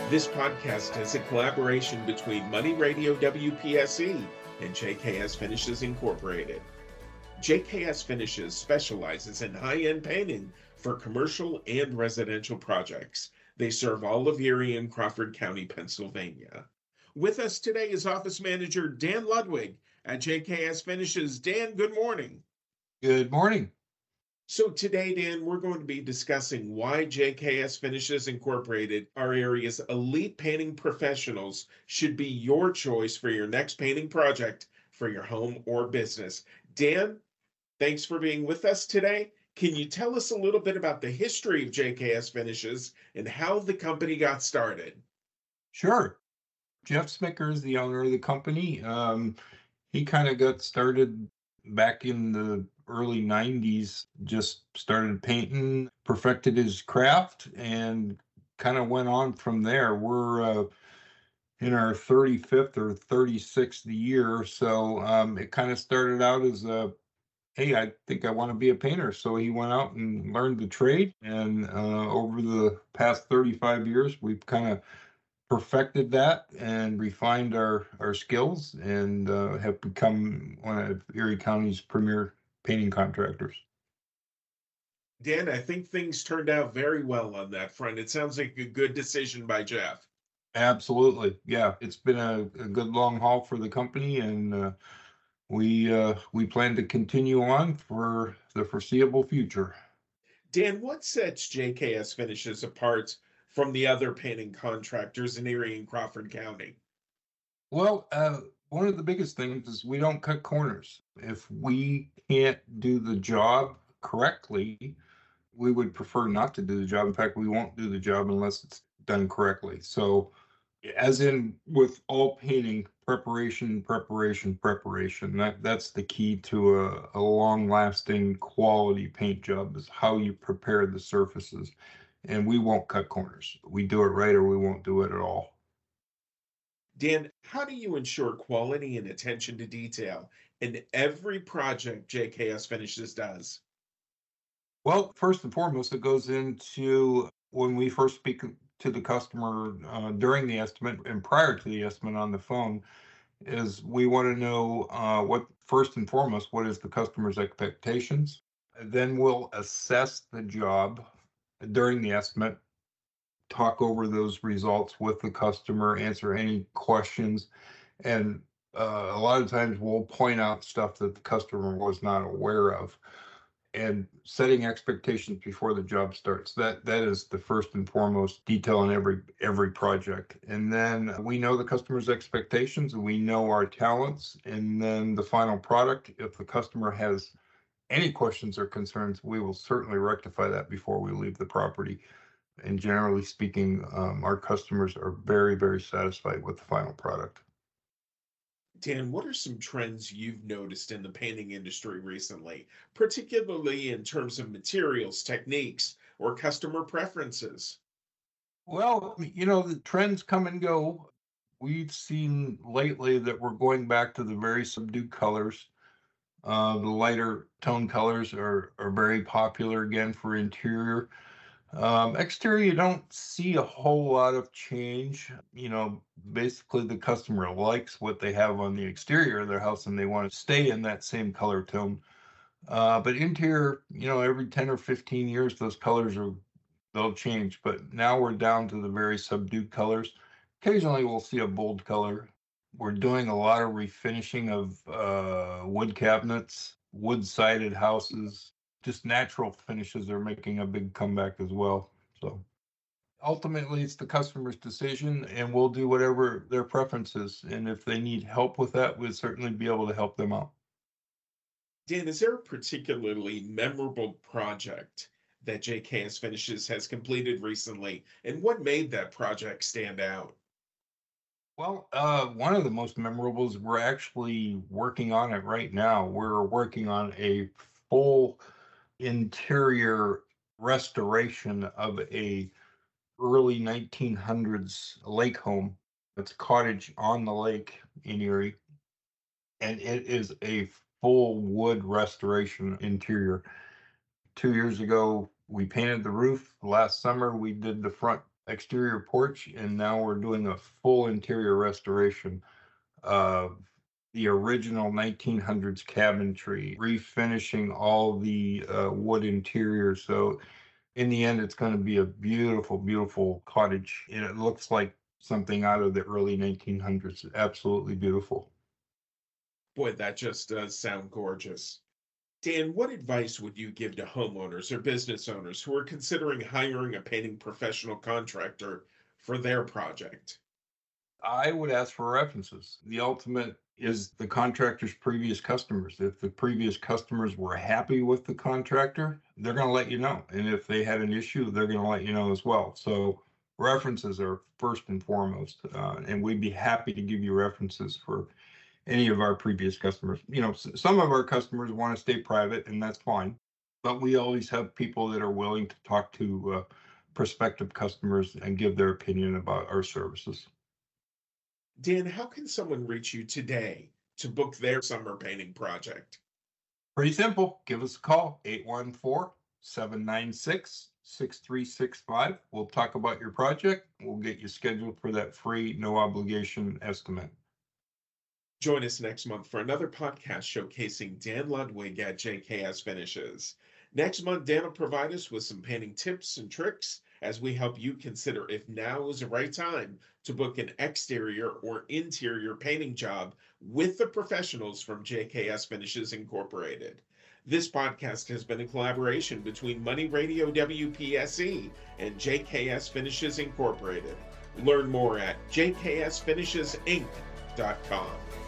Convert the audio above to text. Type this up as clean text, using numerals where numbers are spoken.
This podcast is a collaboration between Money Radio WPSE and JKS Finishes Incorporated. JKS Finishes specializes in high-end painting for commercial and residential projects. They serve all of Erie and Crawford County, Pennsylvania. With us today is Office Manager Dan Ludwig at JKS Finishes. Dan, good morning. Good morning. So today, Dan, we're going to be discussing why JKS Finishes Incorporated, our area's elite painting professionals, should be your choice for your next painting project for your home or business. Dan, thanks for being with us today. Can you tell us a little bit about the history of JKS Finishes and how the company got started? Sure. Jeff Smicker is the owner of the company. He kind of got started back in the early 90s, just started painting, perfected his craft, and kind of went on from there. We're in our 35th or 36th year. So it kind of started out as hey, I think I want to be a painter. So he went out and learned the trade. And over the past 35 years, we've kind of perfected that and refined our skills and have become one of Erie County's premier painting contractors. Dan, I think things turned out very well on that front. It sounds like a good decision by Jeff. Absolutely. Yeah, it's been a good long haul for the company, and we plan to continue on for the foreseeable future. Dan, what sets JKS Finishes apart from the other painting contractors in Erie and Crawford County? Well, one of the biggest things is we don't cut corners. If we can't do the job correctly, we would prefer not to do the job. In fact, we won't do the job unless it's done correctly. So, as in with all painting, preparation, preparation, preparation. That's the key to a long-lasting quality paint job is how you prepare the surfaces. And we won't cut corners. We do it right or we won't do it at all. Dan, how do you ensure quality and attention to detail in every project JKS Finishes does? Well, first and foremost, it goes into when we first speak to the customer during the estimate and prior to the estimate on the phone, is we want to know what first and foremost, what is the customer's expectations? Then we'll assess the job during the estimate, talk over those results with the customer, answer any questions, and a lot of times we'll point out stuff that the customer was not aware of and setting expectations before the job starts. That is the first and foremost detail in every project. And then we know the customer's expectations and we know our talents. And then the final product, if the customer has any questions or concerns, we will certainly rectify that before we leave the property. And generally speaking, our customers are very, very satisfied with the final product. Dan, what are some trends you've noticed in the painting industry recently, particularly in terms of materials, techniques, or customer preferences? Well, the trends come and go. We've seen lately that we're going back to the very subdued colors. The lighter tone colors are very popular again for interior. Exterior, you don't see a whole lot of change. Basically, the customer likes what they have on the exterior of their house and they want to stay in that same color tone. But interior, every 10 or 15 years, those colors they'll change. But now we're down to the very subdued colors. Occasionally, we'll see a bold color. We're doing a lot of refinishing of wood cabinets, wood-sided houses. Just natural finishes are making a big comeback as well. So ultimately, it's the customer's decision, and we'll do whatever their preference is. And if they need help with that, we'll certainly be able to help them out. Dan, is there a particularly memorable project that JKS Finishes has completed recently, and what made that project stand out? Well, one of the most memorable is we're actually working on it right now. We're working on a full interior restoration of a early 1900s lake home. It's a cottage on the lake in Erie, and it is a full wood restoration interior. 2 years ago, we painted the roof. Last summer, we did the front exterior porch, and now we're doing a full interior restoration of the original 1900s cabinetry, refinishing all the wood interior. So in the end, it's going to be a beautiful, beautiful cottage. And it looks like something out of the early 1900s. Absolutely beautiful. Boy, that just does sound gorgeous. Dan, what advice would you give to homeowners or business owners who are considering hiring a painting professional contractor for their project? I would ask for references. The ultimate is the contractor's previous customers. If the previous customers were happy with the contractor, they're going to let you know. And if they had an issue, they're going to let you know as well. So references are first and foremost. And we'd be happy to give you references for any of our previous customers. You know, some of our customers want to stay private, and that's fine. But we always have people that are willing to talk to prospective customers and give their opinion about our services. Dan, how can someone reach you today to book their summer painting project? Pretty simple. Give us a call, 814-796-6365. We'll talk about your project. We'll get you scheduled for that free, no obligation estimate. Join us next month for another podcast showcasing Dan Ludwig at JKS Finishes. Next month, Dan will provide us with some painting tips and tricks as we help you consider if now is the right time to book an exterior or interior painting job with the professionals from JKS Finishes Incorporated. This podcast has been a collaboration between Money Radio WPSE and JKS Finishes Incorporated. Learn more at jksfinishesinc.com.